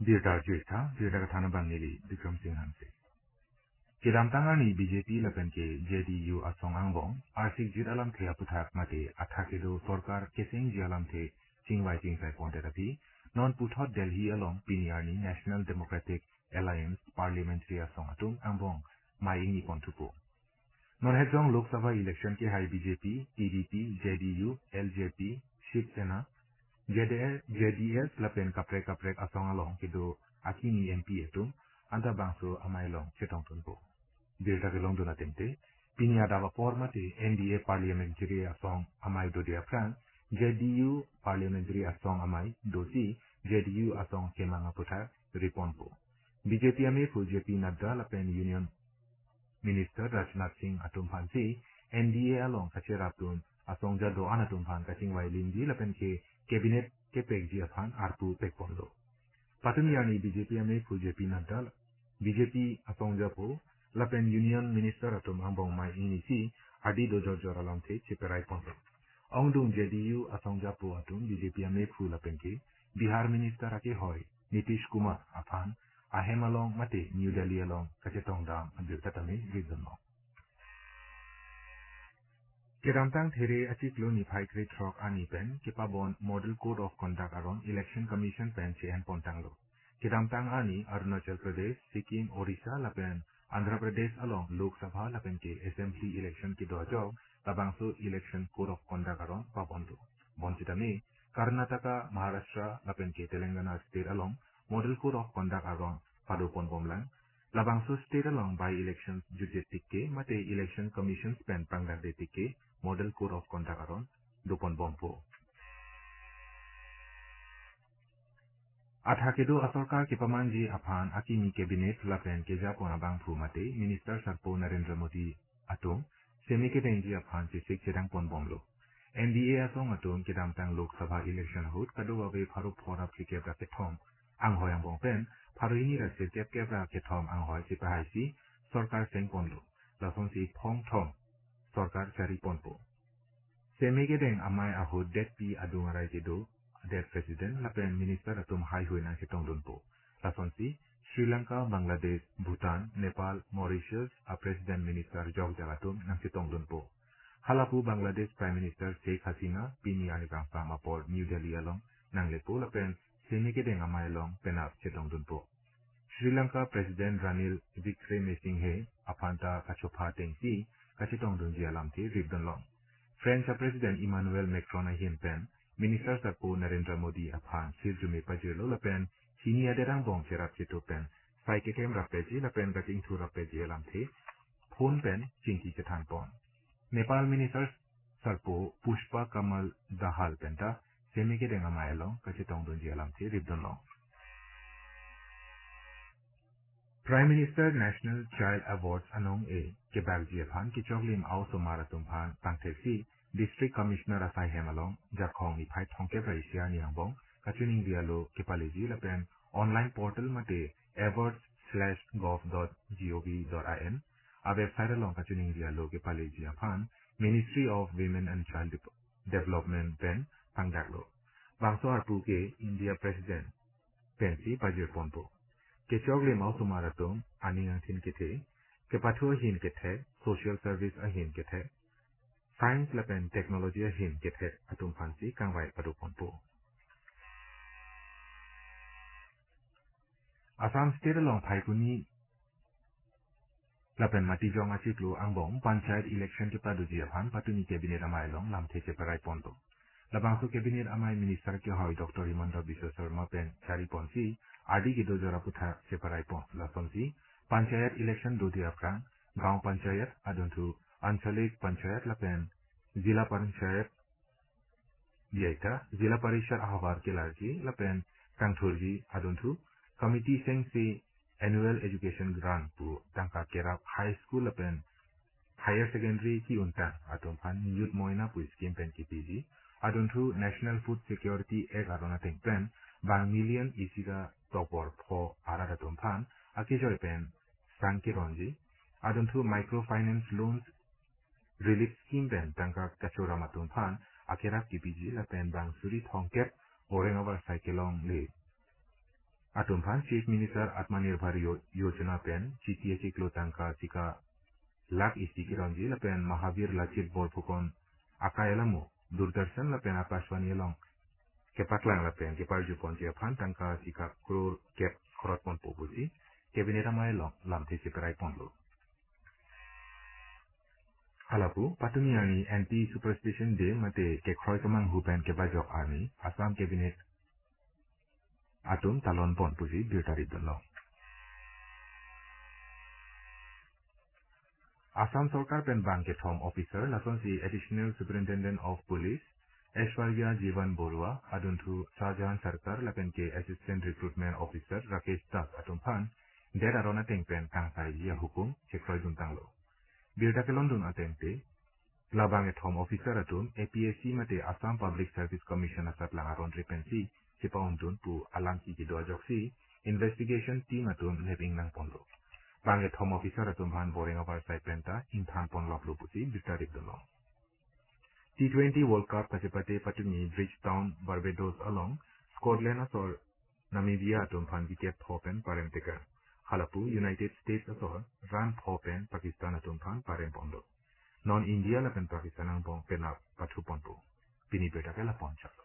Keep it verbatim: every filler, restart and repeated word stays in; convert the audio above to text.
Dirtar Jeta, Dirta Thana Bangili, Bikram Singh Hanse. Kiram Tangani B J P Lapen ke J D U Asong Angbong, Arsik Jit Alam The Aputhak Mate, Athakido Sorkar Kesing Jalam The, Chingwai Chingsai Ponterapi, Non Puthot Delhi along Piniarni National Democratic Alliance Parliamentary Asong Atung Angbong, Maini Pontupo. Non Hejong Lok Sabha election ke Hai B J P, T D P, J D U, L J P, Shiv Sena, J D S Lapen Kaprek Kaprek Asong along Kido Akini M P Etum, Anta Bangso Amai Long Chetong Tunpo. Dirta ke long dona temte, Pinia Dava Formate, N D A Parliamentary Asong Amai do dia Fran, J D U Parliamentary Asong Amai do si, J D U Asong Kemanga Putar, Riponpo. B J P Ame fu J P Nadda Lapen Union Minister Rajnath Singh Atum Phansi, N D A along Kachiraptun, Asong Jado Anatum Phan Kaching Wai Lindi Lapen ke Cabinet ke Pekji Afan Arpu Pekpondo. Patun yani B J P ame fu J P Nadda, B J P Asong Japo, Lapen Union Minister Atum Ambong Mai Inisi, Adi do Jor Alam The Chiperai Pondo. Ongdung J D U Asong Japo Atum B J P ame fu Lapen ke, Bihar Minister Ake Hoy, Nitish Kumar Afan, Ahem along Mate, New Delhi along Kachetong Dam, and Tatame Rizon. Kiramtang There Achiklo Nipai Great Rock Anipen, Kipabon Model Code of Conduct around Election Commission Penche and Pontanglo. Kiramtang Ani, Arunachal Pradesh, Sikkim, Orissa, Lapen, Andhra Pradesh along Lok Sabha Lapenke Assembly Election Kidojo, Tabangso Election Code of Conduct around Pabondo. Bonchitame, Karnataka, Maharashtra, Lapenke Telangana State along Model Code of Conduct around Padopon Bomlang. Labangso State along by elections Jujet Tikke, Mate Election Commission Pen Pangade Tikke, Model Code of Conduct around Dupon Bompo. Athakedo Asorkar Kipamanji Aphan Akimi Cabinet Lapen Keja Ponabang Mate, Minister Sarpo Narendra Modi Atom, Semike Denji Aphan Sisik Chedang Pon Bomlo. N D A Asong Atom Kedamtang Lok Sabha Election Hood Kadowawe Paru Pora Plikebra Ketom, Anghoyang Bongpen, Paruini Rasil Kepkebra Ketom Anghoy Sipahaisi, Sorkar Seng Ponlo, Lasonsi Pong Tom, Sorkar Sari Ponpo. Semike Deng Amai Ahod Det Pi Adungarai Kedo, Det President Lapen Minister Atum Hai Huinan Ketong Dunpo. Lasonsi, Sri Lanka, Bangladesh, Bhutan, Nepal, Mauritius, a President Minister Jog Jagatum Nang Ketong Dunpo. Halapu Bangladesh Prime Minister Sheikh Hasina, Pini Anibang Pama Port New Delhi along, Nang Lepo Lapen, Semike Deng Amai Long, Penap Ketong Dunpo. Sri Lanka President Ranil Wickremesinghe, Apanta Kachopa Tengsi, Kachetong Dunji Alamti, Ribdon Long. French President Emmanuel Macron Ahin Pen, Minister Sarpo Narendra Modi Aphan Siljume Pajelo Lapen, Chini Aderang Bong Cherap Cheto Pen, Saiketem Rapeji Lapen Gating to Rapeji Alamte, Phone Pen, Chinki Chetan Pon. Nepal Minister Sarpo Pushpa Kamal Dahal Penta, Semike Dengamayalong, Kachetong Dunji Alamte, Ribdon Long. Prime Minister National Child Awards Anong A. Kebagji Aphan Kichoglim Also Marathon Phan Pangtesi District Commissioner Asai Hemalong Jakhong ni Pai Thongke Praisia Niangbong Kachuning Dialo Kepaleji Lapen online portal mate awards slash gov dot gov dot in a website along Kachuning Dialo Kepaleji Aphan Ministry of Women and Child Development Pen Pangdaglo Bangso Arpuke India President Pensi Pajir Ponpo Kechoglim Also Marathon Aning Angtin Kete Kepatu Ahin Kete Social Service Ahin Kete Science Lapen Technology Ahin Kete Atum Fansi Kangwai Paduponpo. Assam State along Paikuni Lapen Matijong Achiklu Angbong Panchayat Election Kepaduji Aphan Patuni Cabinet Amai Long Lam Teche Parai Ponto. Labangso Cabinet Amai Minister Ke Hoy Doctor Himanta Biswa Sarma Pen Chari Ponsi Adi Gido Joraputha Separai Pon Lasonsi Panchayat Election Dodi Aprang Gaon Panchayat Aduntu Anchalik Panchayat Lapen Zila Panchayat Diaita Zila Parishad Ahawar Kelarji Lapen Kangthurji Aduntu Committee Seng Se Annual Education Grant Pu Tangka Kerap High School Lapen Higher Secondary Ki Unta Atumpan Youth Moina Pu Scheme Pen Ki P G Aduntu National Food Security Egg Arona Teng Pen Bang Million Isiga Topor Po Arada Tumpan Akijoy Pen Sanki Ronji Aduntu Microfinance Loans Relief Scheme Pen Tangka Kachora Matumpan Akerap K P G Lapen Bang Suri Thongkep Orengover Cyclong Le Atum phan Chief Minister Atmanirbhar Yojana pen G T H iklo tangka sika lak isi kiranji la pen Mahavir Lachit Borphukon akayalamu Durdarshan la pen Akashwani long kepaklang la pen keparju ponje phan tangka sika kror kep khorot pon popusi cabinet amai long lamthi siperai ponlo. Halapu patumiani anti superstition day mate ke khroy kamang hupen ke bajok army Assam cabinet atum talon pon pusi birtari donlo. Assam Sarkar pen bank ke home officer lason si additional superintendent of police Aishwarya Jivan Borua aduntu Shahjahan Sarkar lapen ke assistant recruitment officer Rakesh Das atum phan der arona tengpen kangsai ya hukum ke khroy duntanglo. Birta ke London atente labang at home officer atum A P S C mate Assam Public Service Commission asat lang aron repensi si paundun pu alang ki ki doajoksi investigation team atum lebing nang ponlo. Bang at home officer atum han boring of our side penta in than pon lok lupusi bistarik dolong. T twenty World Cup kasipate patumi Bridgetown Barbados along Scotland asor Namibia atum han wicket thopen parem teka. Halapu United States asor run thopen Pakistan atum han parem pondo. Non India la pen Pakistan ang bong penap patu ponpo. Pini beta ke la poncha.